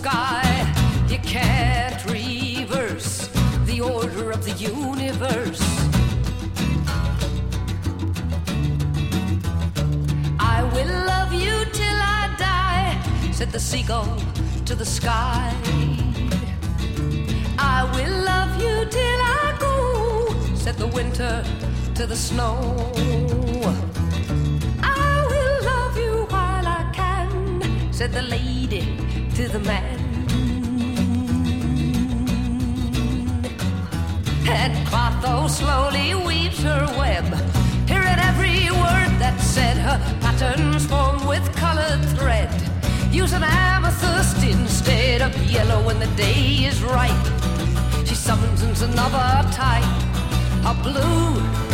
sky. You can't reverse the order of the universe. I will love you till I die, said the seagull to the sky. I will love you till I go, said the winter to the snow. I will love you while I can, said the lady to the man. And Clotho slowly weaves her web, hearing every word that said, her patterns formed with colored thread. Use an amethyst instead of yellow when the day is right. She summons another type, a blue